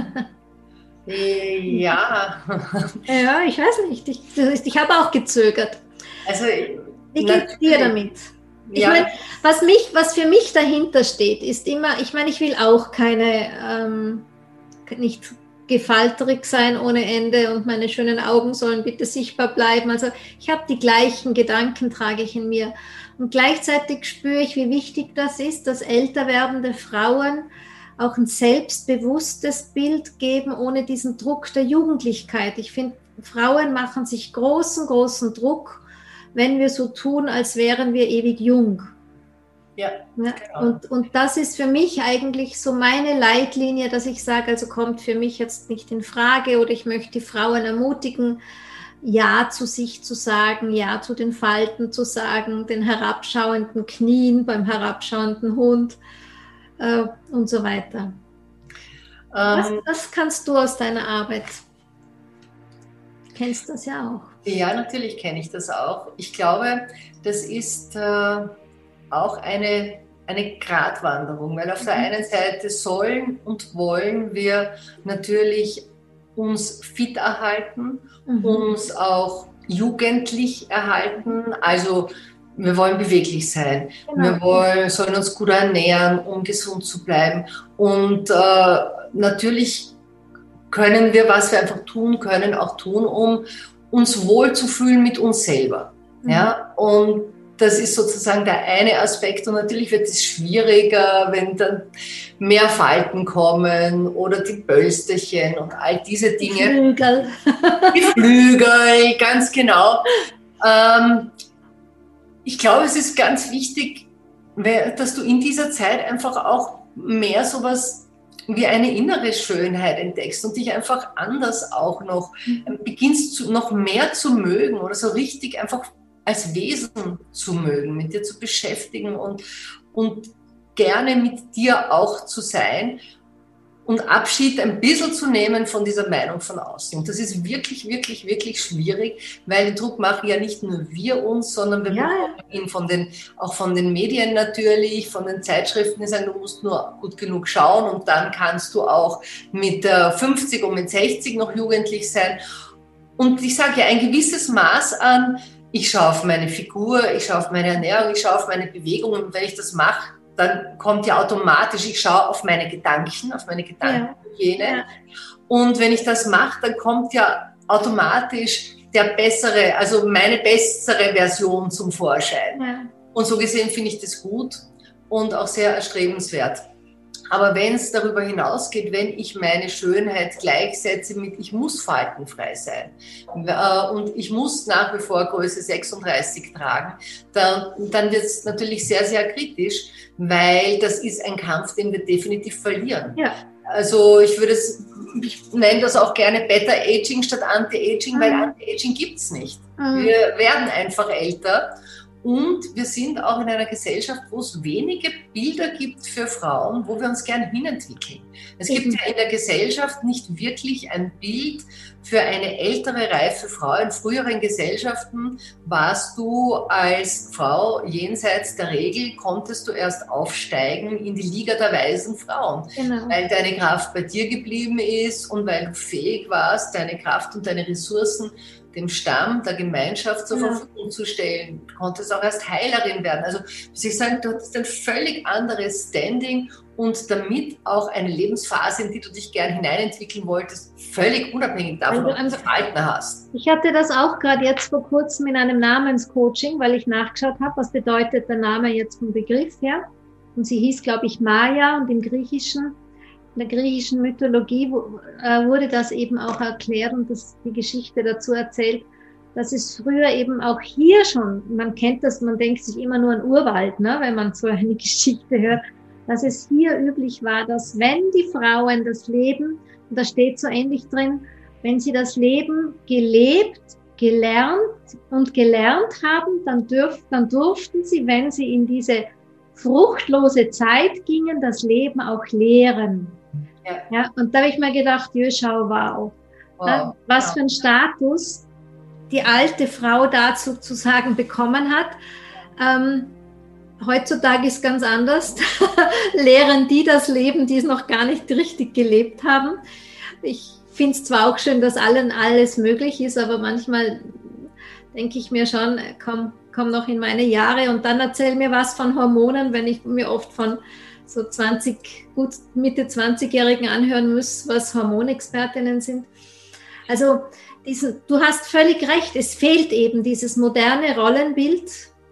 Ja. Ja, ich weiß nicht. Ich, ich habe auch gezögert. Also, wie geht es dir damit? Ich ja. meine, was, mich, was für mich dahinter steht, ist immer, ich meine, ich will auch keine, ähm, nicht gefalterig sein ohne Ende und meine schönen Augen sollen bitte sichtbar bleiben. Also ich habe die gleichen Gedanken, trage ich in mir. Und gleichzeitig spüre ich, wie wichtig das ist, dass älter werdende Frauen auch ein selbstbewusstes Bild geben, ohne diesen Druck der Jugendlichkeit. Ich finde, Frauen machen sich großen, großen Druck, wenn wir so tun, als wären wir ewig jung. Ja, ja genau. und, und das ist für mich eigentlich so meine Leitlinie, dass ich sage, also kommt für mich jetzt nicht in Frage oder ich möchte die Frauen ermutigen, Ja zu sich zu sagen, Ja zu den Falten zu sagen, den herabschauenden Knien beim herabschauenden Hund äh, und so weiter. Ähm, was, was kannst du aus deiner Arbeit? Du kennst das ja auch. Ja, natürlich kenne ich das auch. Ich glaube, das ist äh, auch eine, eine Gratwanderung, weil auf der einen Seite sollen und wollen wir natürlich uns fit erhalten, mhm. uns auch jugendlich erhalten, also wir wollen beweglich sein, genau. wir wollen, sollen uns gut ernähren, um gesund zu bleiben und äh, natürlich können wir, was wir einfach tun können, auch tun, um uns wohlzufühlen mit uns selber. Mhm. Ja? Und das ist sozusagen der eine Aspekt. Und natürlich wird es schwieriger, wenn dann mehr Falten kommen oder die Pölsterchen und all diese Dinge. Die Flügel. Die Flügel, ganz genau. Ähm, ich glaube, es ist ganz wichtig, dass du in dieser Zeit einfach auch mehr sowas wie eine innere Schönheit entdeckst und dich einfach anders auch noch beginnst zu, noch mehr zu mögen oder so richtig einfach als Wesen zu mögen, mit dir zu beschäftigen und, und gerne mit dir auch zu sein und Abschied ein bisschen zu nehmen von dieser Meinung von außen. Und das ist wirklich, wirklich, wirklich schwierig, weil den Druck machen ja nicht nur wir uns, sondern wir ja. bekommen ihn von den, auch von den Medien natürlich, von den Zeitschriften, die sagen, du musst nur gut genug schauen und dann kannst du auch mit fünfzig und mit sechzig noch jugendlich sein. Und ich sage ja, ein gewisses Maß an, ich schaue auf meine Figur, ich schaue auf meine Ernährung, ich schaue auf meine Bewegung und wenn ich das mache, dann kommt ja automatisch, ich schaue auf meine Gedanken, auf meine Gedankenhygiene. Ja. Ja. Und wenn ich das mache, dann kommt ja automatisch der bessere, also meine bessere Version zum Vorschein. Ja. Und so gesehen finde ich das gut und auch sehr erstrebenswert. Aber wenn es darüber hinausgeht, wenn ich meine Schönheit gleichsetze mit, ich muss faltenfrei sein und ich muss nach wie vor Größe sechsunddreißig tragen, dann, dann wird es natürlich sehr, sehr kritisch, weil das ist ein Kampf, den wir definitiv verlieren. Ja. Also ich würde es, ich nenne das auch gerne Better Aging statt Anti-Aging, mhm. weil Anti-Aging gibt es nicht. Mhm. Wir werden einfach älter. Und wir sind auch in einer Gesellschaft, wo es wenige Bilder gibt für Frauen, wo wir uns gern hinentwickeln. Es gibt ja in der Gesellschaft nicht wirklich ein Bild für eine ältere, reife Frau. In früheren Gesellschaften warst du als Frau jenseits der Regel, konntest du erst aufsteigen in die Liga der weisen Frauen, genau. weil deine Kraft bei dir geblieben ist und weil du fähig warst, deine Kraft und deine Ressourcen dem Stamm, der Gemeinschaft zur ja. Verfügung zu stellen. Du konntest auch erst Heilerin werden. Also, muss ich sagen, du hattest ein völlig anderes Standing und damit auch eine Lebensphase, in die du dich gern hineinentwickeln wolltest, völlig unabhängig davon, ob du das Verhalten hast. Ich hatte das auch gerade jetzt vor kurzem in einem Namenscoaching, weil ich nachgeschaut habe, was bedeutet der Name jetzt vom Begriff her. Und sie hieß, glaube ich, Maya und im Griechischen in der griechischen Mythologie wurde das eben auch erklärt und das, die Geschichte dazu erzählt, dass es früher eben auch hier schon, man kennt das, man denkt sich immer nur an Urwald, ne, wenn man so eine Geschichte hört, dass es hier üblich war, dass wenn die Frauen das Leben, und da steht so ähnlich drin, wenn sie das Leben gelebt, gelernt und gelernt haben, dann, dürf, dann durften sie, wenn sie in diese fruchtlose Zeit gingen, das Leben auch lehren. Ja. Ja, und da habe ich mir gedacht, ja, schau, wow. wow. Ja, was ja. für ein Status die alte Frau dazu zu sagen bekommen hat. Ähm, heutzutage ist ganz anders. Lehren die das Leben, die es noch gar nicht richtig gelebt haben. Ich finde es zwar auch schön, dass allen alles möglich ist, aber manchmal denke ich mir schon, komm, komm noch in meine Jahre und dann erzähl mir was von Hormonen, wenn ich mir oft von so zwanzig, gut Mitte zwanzigjährigen anhören muss, was Hormonexpertinnen sind. Also diesen, du hast völlig recht, es fehlt eben dieses moderne Rollenbild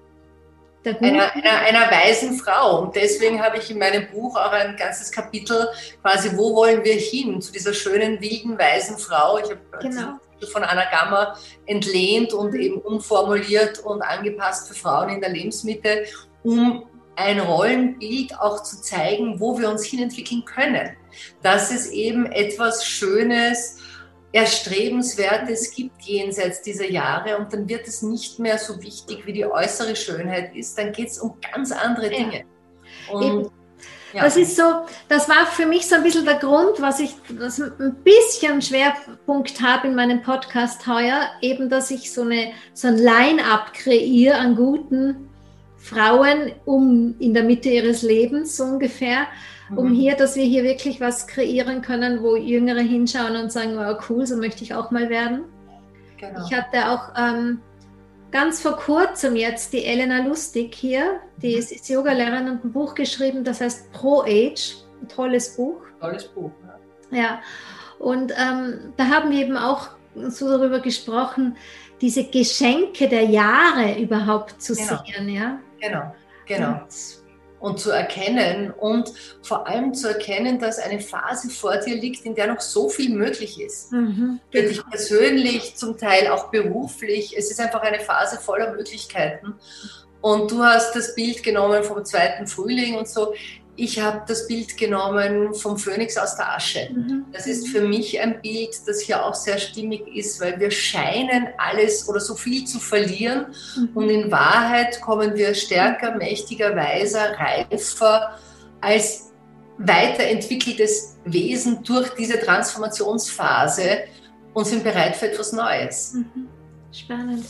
der einer, einer, einer weisen Frau. Und deswegen habe ich in meinem Buch auch ein ganzes Kapitel quasi, wo wollen wir hin, zu dieser schönen, wilden, weisen Frau. Ich habe genau. von Anna Gammer entlehnt und eben umformuliert und angepasst für Frauen in der Lebensmitte, um ein Rollenbild auch zu zeigen, wo wir uns hinentwickeln können. Dass es eben etwas Schönes, Erstrebenswertes gibt jenseits dieser Jahre und dann wird es nicht mehr so wichtig, wie die äußere Schönheit ist. Dann geht es um ganz andere Dinge. Ja. Und, ja. Das ist so, das war für mich so ein bisschen der Grund, was ich was ein bisschen Schwerpunkt habe in meinem Podcast heuer, eben, dass ich so, eine, so ein Line-up kreiere an guten Frauen um in der Mitte ihres Lebens so ungefähr, um mhm. hier, dass wir hier wirklich was kreieren können, wo Jüngere hinschauen und sagen, wow, cool, so möchte ich auch mal werden. Genau. Ich hatte auch ähm, ganz vor kurzem jetzt die Elena Lustig hier, die ist, ist Yoga-Lehrerin und ein Buch geschrieben, das heißt Pro Age, ein tolles Buch. Tolles Buch, ja. Ja, und ähm, da haben wir eben auch so darüber gesprochen, diese Geschenke der Jahre überhaupt zu genau. sehen, ja. Genau, genau. Und, und zu erkennen und vor allem zu erkennen, dass eine Phase vor dir liegt, in der noch so viel möglich ist. Mhm. Für dich persönlich, zum Teil auch beruflich. Es ist einfach eine Phase voller Möglichkeiten. Und du hast das Bild genommen vom zweiten Frühling und so. Ich habe das Bild genommen vom Phönix aus der Asche. Mhm. Das ist für mich ein Bild, das hier auch sehr stimmig ist, weil wir scheinen alles oder so viel zu verlieren. Mhm. Und in Wahrheit kommen wir stärker, mächtiger, weiser, reifer als weiterentwickeltes Wesen durch diese Transformationsphase und sind bereit für etwas Neues. Mhm. Spannend.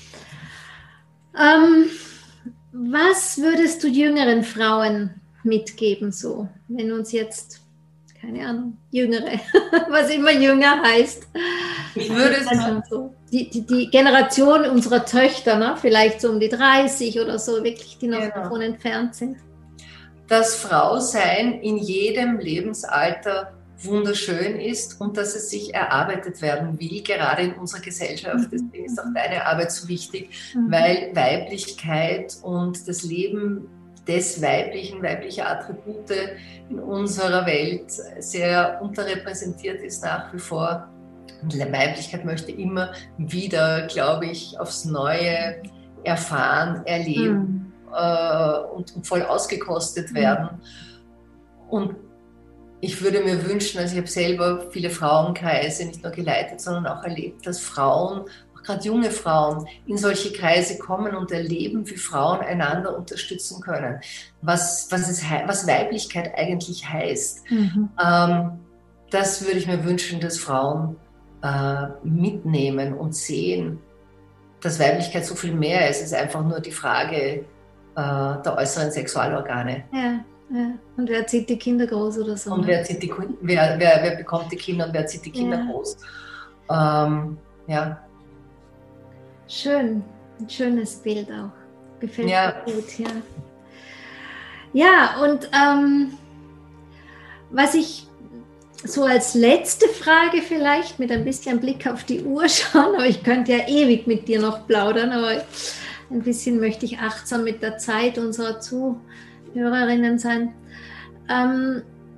Ähm, was würdest du jüngeren Frauen mitgeben, so, wenn uns jetzt, keine Ahnung, Jüngere, was immer jünger heißt. Ich würde es also, so, die, die, die Generation unserer Töchter, ne, vielleicht so um die dreißig oder so, wirklich, die noch genau. davon entfernt sind. Dass Frausein in jedem Lebensalter wunderschön ist und dass es sich erarbeitet werden will, gerade in unserer Gesellschaft. Deswegen ist auch deine Arbeit so wichtig, mhm. weil Weiblichkeit und das Leben des Weiblichen, weiblicher Attribute in unserer Welt sehr unterrepräsentiert ist nach wie vor. Und Weiblichkeit möchte immer wieder, glaube ich, aufs Neue erfahren, erleben mhm. äh, und, und voll ausgekostet werden. Mhm. Und ich würde mir wünschen, also ich habe selber viele Frauenkreise nicht nur geleitet, sondern auch erlebt, dass Frauen, auch gerade junge Frauen, in solche Kreise kommen und erleben, wie Frauen einander unterstützen können, was, was, es, was Weiblichkeit eigentlich heißt. Mhm. Ähm, das würde ich mir wünschen, dass Frauen äh, mitnehmen und sehen, dass Weiblichkeit so viel mehr ist. Es ist einfach nur die Frage äh, der äußeren Sexualorgane. Ja. Ja. Und wer zieht die Kinder groß oder so? Und ne? wer, zieht die, wer, wer, wer bekommt die Kinder und wer zieht die Kinder ja. groß? Ähm, ja. Schön, ein schönes Bild auch. Gefällt ja. mir gut, ja. Ja, und ähm, was ich so als letzte Frage vielleicht mit ein bisschen Blick auf die Uhr schauen, aber ich könnte ja ewig mit dir noch plaudern, aber ein bisschen möchte ich achtsam mit der Zeit unserer Zuhörerinnen sein. Ähm,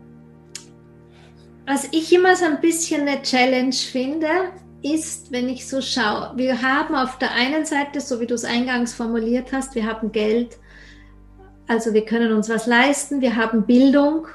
was ich immer so ein bisschen eine Challenge finde, ist, wenn ich so schaue, wir haben auf der einen Seite, so wie du es eingangs formuliert hast, wir haben Geld, also wir können uns was leisten, wir haben Bildung.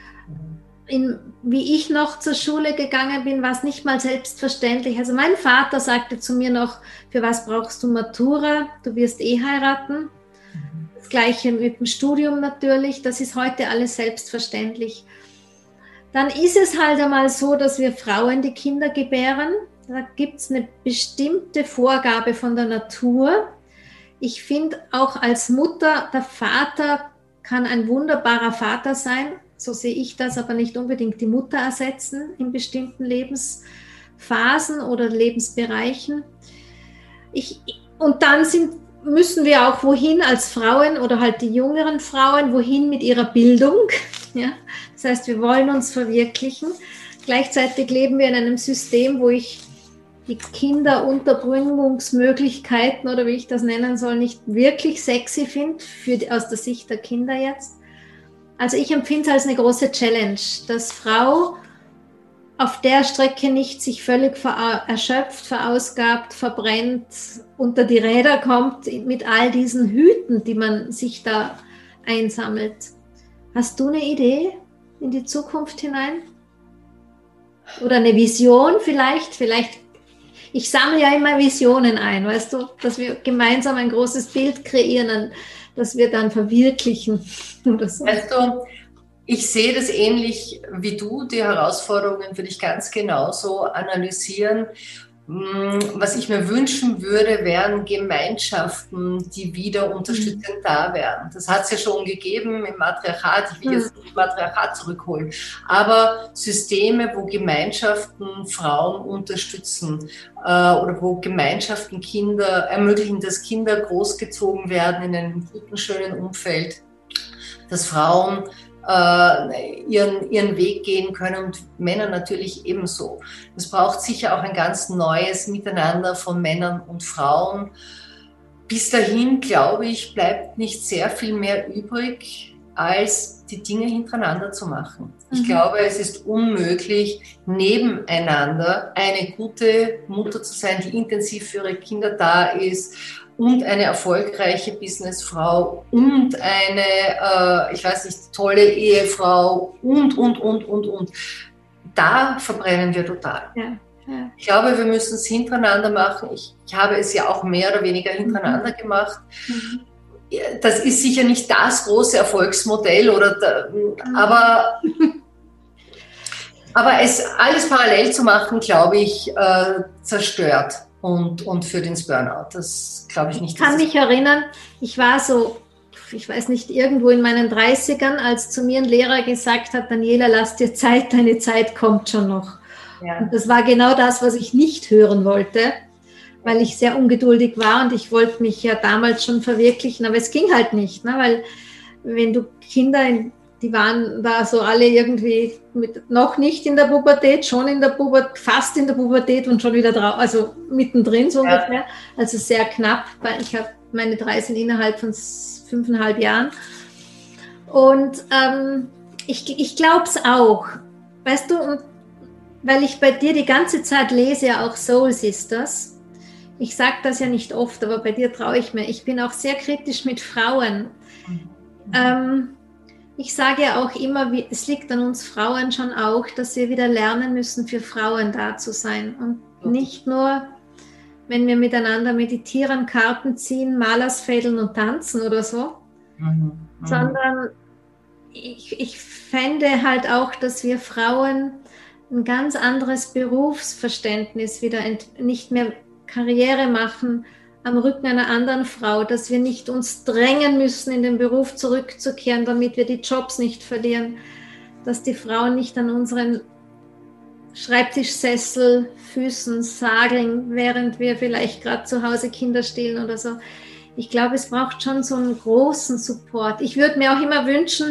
In, wie ich noch zur Schule gegangen bin, war es nicht mal selbstverständlich. Also mein Vater sagte zu mir noch, für was brauchst du Matura? Du wirst eh heiraten. Das Gleiche mit dem Studium natürlich, das ist heute alles selbstverständlich. Dann ist es halt einmal so, dass wir Frauen die Kinder gebären. Da gibt es eine bestimmte Vorgabe von der Natur. Ich finde auch als Mutter, der Vater kann ein wunderbarer Vater sein, so sehe ich das, aber nicht unbedingt die Mutter ersetzen in bestimmten Lebensphasen oder Lebensbereichen. Ich, und dann sind, müssen wir auch wohin als Frauen oder halt die jüngeren Frauen, wohin mit ihrer Bildung. Ja? Das heißt, wir wollen uns verwirklichen. Gleichzeitig leben wir in einem System, wo ich die Kinderunterbringungsmöglichkeiten oder wie ich das nennen soll, nicht wirklich sexy finde, für, aus der Sicht der Kinder jetzt. Also ich empfinde es als eine große Challenge, dass Frau auf der Strecke nicht sich völlig ver- erschöpft, verausgabt, verbrennt, unter die Räder kommt mit all diesen Hüten, die man sich da einsammelt. Hast du eine Idee in die Zukunft hinein? Oder eine Vision vielleicht? Vielleicht, ich sammle ja immer Visionen ein, weißt du, dass wir gemeinsam ein großes Bild kreieren, das wir dann verwirklichen oder so. Weißt du, ich sehe das ähnlich wie du, die Herausforderungen würde ich ganz genauso analysieren. Was ich mir wünschen würde, wären Gemeinschaften, die wieder unterstützend mhm. da wären. Das hat es ja schon gegeben im Matriarchat. Ich will jetzt nicht das Matriarchat zurückholen. Aber Systeme, wo Gemeinschaften Frauen unterstützen äh, oder wo Gemeinschaften Kinder ermöglichen, dass Kinder großgezogen werden in einem guten, schönen Umfeld, dass Frauen äh, ihren, ihren Weg gehen können und Männer natürlich ebenso. Es braucht sicher auch ein ganz neues Miteinander von Männern und Frauen. Bis dahin, glaube ich, bleibt nicht sehr viel mehr übrig, als die Dinge hintereinander zu machen. Ich mhm. glaube, es ist unmöglich, nebeneinander eine gute Mutter zu sein, die intensiv für ihre Kinder da ist, und eine erfolgreiche Businessfrau und eine, äh, ich weiß nicht, tolle Ehefrau und, und, und, und, und. Da verbrennen wir total. Ja, ja. Ich glaube, wir müssen es hintereinander machen. Ich, ich habe es ja auch mehr oder weniger hintereinander mhm. gemacht. Mhm. Das ist sicher nicht das große Erfolgsmodell, oder da, mhm. aber, aber es alles parallel zu machen, glaube ich, äh, zerstört. Und, und führt ins Burnout. Das glaube ich nicht. Ich kann mich erinnern, ich war so, ich weiß nicht, irgendwo in meinen dreißigern, als zu mir ein Lehrer gesagt hat, Daniela, lass dir Zeit, deine Zeit kommt schon noch. Ja. Und das war genau das, was ich nicht hören wollte, weil ich sehr ungeduldig war und ich wollte mich ja damals schon verwirklichen, aber es ging halt nicht, ne? Weil wenn du Kinder in die waren da so alle irgendwie mit, noch nicht in der Pubertät, schon in der Pubertät, fast in der Pubertät und schon wieder drauf, also mittendrin so ja. ungefähr. Also sehr knapp, weil ich habe meine drei sind innerhalb von fünfeinhalb Jahren. Und ähm, ich, ich glaube es auch, weißt du, und weil ich bei dir die ganze Zeit lese, ja auch Soul Sisters. Ich sage das ja nicht oft, aber bei dir traue ich mir. Ich bin auch sehr kritisch mit Frauen. Mhm. Ähm, ich sage ja auch immer, wie, es liegt an uns Frauen schon auch, dass wir wieder lernen müssen, für Frauen da zu sein. Und nicht nur, wenn wir miteinander meditieren, Karten ziehen, Malersfädeln und tanzen oder so, mhm. Mhm. sondern ich, ich fände halt auch, dass wir Frauen ein ganz anderes Berufsverständnis wieder, ent, nicht mehr Karriere machen am Rücken einer anderen Frau, dass wir nicht uns drängen müssen, in den Beruf zurückzukehren, damit wir die Jobs nicht verlieren, dass die Frauen nicht an unseren Schreibtischsessel, Füßen sageln, während wir vielleicht gerade zu Hause Kinder stillen oder so. Ich glaube, es braucht schon so einen großen Support. Ich würde mir auch immer wünschen,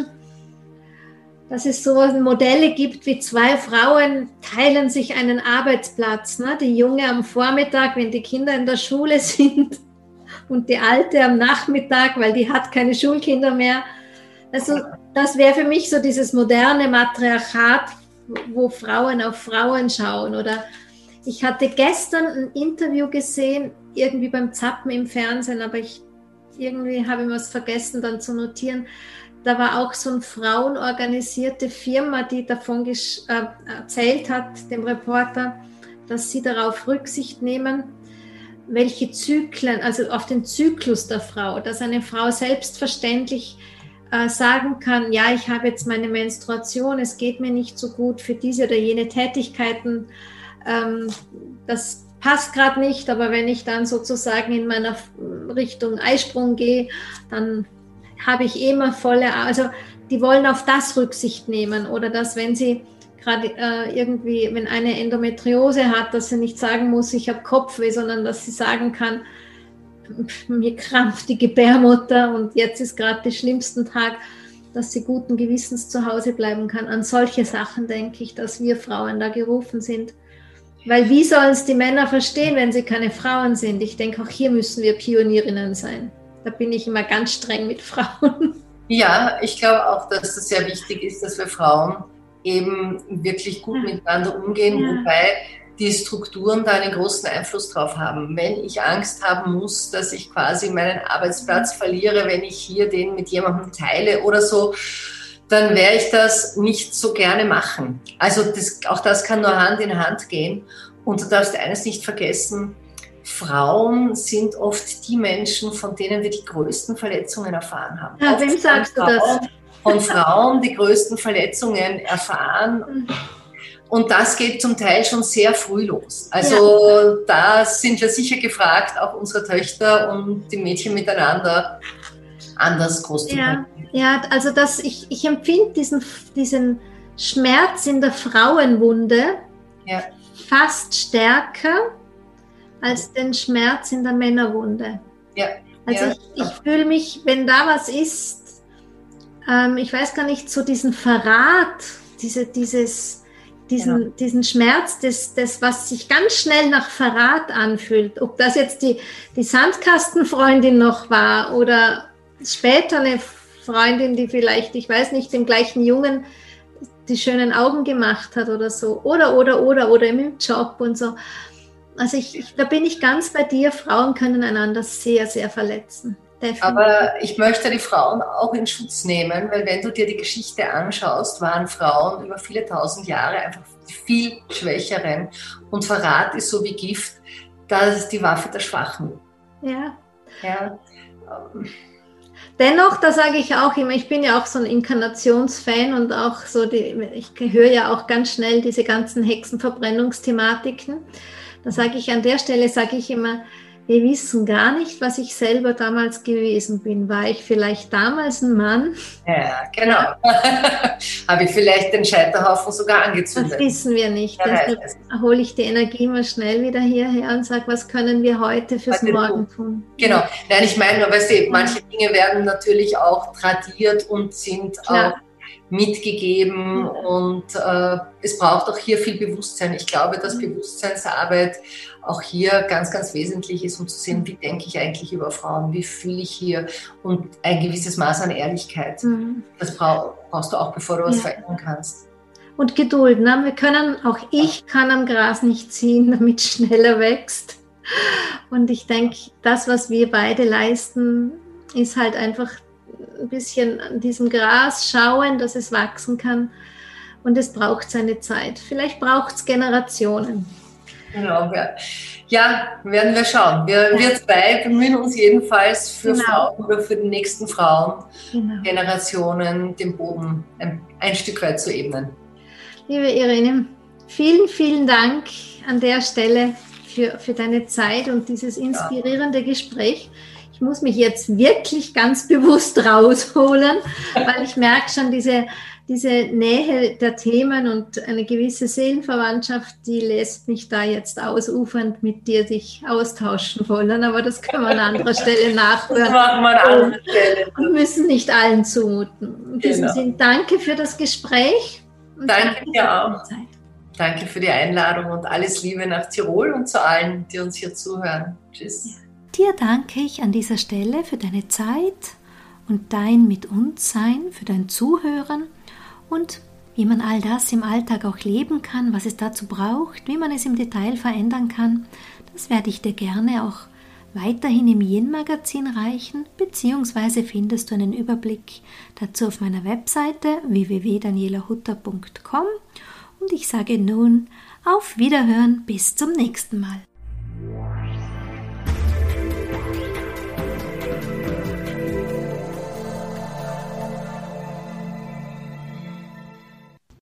dass es so Modelle gibt, wie zwei Frauen teilen sich einen Arbeitsplatz. Ne? Die Junge am Vormittag, wenn die Kinder in der Schule sind, und die Alte am Nachmittag, weil die hat keine Schulkinder mehr. Also das wäre für mich so dieses moderne Matriarchat, wo Frauen auf Frauen schauen. Oder ich hatte gestern ein Interview gesehen, irgendwie beim Zappen im Fernsehen, aber ich irgendwie habe ich was vergessen dann zu notieren. Da war auch so eine frauenorganisierte Firma, die davon ges- äh, erzählt hat, dem Reporter, dass sie darauf Rücksicht nehmen, welche Zyklen, also auf den Zyklus der Frau, dass eine Frau selbstverständlich äh, sagen kann, ja, ich habe jetzt meine Menstruation, es geht mir nicht so gut für diese oder jene Tätigkeiten, ähm, das passt gerade nicht, aber wenn ich dann sozusagen in meiner Richtung Eisprung gehe, dann habe ich immer volle, also die wollen auf das Rücksicht nehmen oder dass wenn sie gerade äh, irgendwie, wenn eine Endometriose hat, dass sie nicht sagen muss, ich habe Kopfweh, sondern dass sie sagen kann, mir krampft die Gebärmutter und jetzt ist gerade der schlimmste Tag, dass sie guten Gewissens zu Hause bleiben kann. An solche Sachen denke ich, dass wir Frauen da gerufen sind. Weil wie sollen es die Männer verstehen, wenn sie keine Frauen sind? Ich denke, auch hier müssen wir Pionierinnen sein. Da bin ich immer ganz streng mit Frauen. Ja, ich glaube auch, dass es sehr wichtig ist, dass wir Frauen eben wirklich gut ja. miteinander umgehen, ja. wobei die Strukturen da einen großen Einfluss drauf haben. Wenn ich Angst haben muss, dass ich quasi meinen Arbeitsplatz verliere, wenn ich hier den mit jemandem teile oder so, dann werde ich das nicht so gerne machen. Also das, auch das kann nur Hand in Hand gehen. Und du darfst eines nicht vergessen, Frauen sind oft die Menschen, von denen wir die größten Verletzungen erfahren haben. Ja, wem sagst du das? Von Frauen die größten Verletzungen erfahren. Und das geht zum Teil schon sehr früh los. Also ja. da sind wir sicher gefragt, auch unsere Töchter und die Mädchen miteinander anders groß zu machen. Ja, ja, also das, ich, ich empfinde diesen, diesen Schmerz in der Frauenwunde ja. fast stärker als den Schmerz in der Männerwunde. Ja. Also ja. ich, ich fühle mich, wenn da was ist, ähm, ich weiß gar nicht, so diesen Verrat, diese, dieses, diesen, ja. diesen Schmerz, des, des, was sich ganz schnell nach Verrat anfühlt. Ob das jetzt die, die Sandkastenfreundin noch war oder später eine Freundin, die vielleicht, ich weiß nicht, dem gleichen Jungen die schönen Augen gemacht hat oder so. Oder, oder, oder, oder im Job und so. Also ich, ich, da bin ich ganz bei dir, Frauen können einander sehr, sehr verletzen. Definitiv. Aber ich möchte die Frauen auch in Schutz nehmen, weil wenn du dir die Geschichte anschaust, waren Frauen über viele tausend Jahre einfach viel schwächeren. Und Verrat ist so wie Gift, das ist die Waffe der Schwachen. Ja. Ja. Dennoch, da sage ich auch immer, ich bin ja auch so ein Inkarnationsfan und auch so, die, ich höre ja auch ganz schnell diese ganzen Hexenverbrennungsthematiken. Da sage ich an der Stelle, sage ich immer, wir wissen gar nicht, was ich selber damals gewesen bin. War ich vielleicht damals ein Mann? Ja, genau. Habe ich vielleicht den Scheiterhaufen sogar angezündet? Das wissen wir nicht. Deshalb hole ich die Energie mal schnell wieder hierher und sage, was können wir heute fürs heute Morgen tun? Genau. Nein, ich meine nur, weißt du, manche Dinge werden natürlich auch tradiert und sind Klar. auch mitgegeben ja. und äh, es braucht auch hier viel Bewusstsein. Ich glaube, dass Bewusstseinsarbeit auch hier ganz, ganz wesentlich ist, um zu sehen, wie denke ich eigentlich über Frauen, wie fühle ich hier und ein gewisses Maß an Ehrlichkeit. Mhm. Das brauch, brauchst du auch, bevor du was ja. verändern kannst. Und Geduld. Ne? Wir können, auch ich kann am Gras nicht ziehen, damit es schneller wächst. Und ich denke, das, was wir beide leisten, ist halt einfach ein bisschen an diesem Gras schauen, dass es wachsen kann. Und es braucht seine Zeit. Vielleicht braucht es Generationen. Genau, ja. Ja, werden wir schauen. Wir, ja. wir zwei bemühen uns jedenfalls für genau. Frauen oder für die nächsten Frauen, genau. Generationen den Boden ein, ein Stück weit zu ebnen. Liebe Irene, vielen, vielen Dank an der Stelle für, für deine Zeit und dieses inspirierende ja. Gespräch. Ich muss mich jetzt wirklich ganz bewusst rausholen, weil ich merke schon diese, diese Nähe der Themen und eine gewisse Seelenverwandtschaft, die lässt mich da jetzt ausufernd mit dir sich austauschen wollen. Aber das können wir an anderer Stelle nachhören. Das machen wir an anderer Stelle. Und müssen nicht allen zumuten. In diesem genau. Sinne, danke für das Gespräch. Und danke dir auch. Zeit. Danke für die Einladung und alles Liebe nach Tirol und zu allen, die uns hier zuhören. Tschüss. Ja. Dir danke ich an dieser Stelle für deine Zeit und dein Mit uns Sein, für dein Zuhören und wie man all das im Alltag auch leben kann, was es dazu braucht, wie man es im Detail verändern kann. Das werde ich dir gerne auch weiterhin im Yin-Magazin reichen, beziehungsweise findest du einen Überblick dazu auf meiner Webseite w w w punkt daniela hutter punkt com und ich sage nun auf Wiederhören, bis zum nächsten Mal.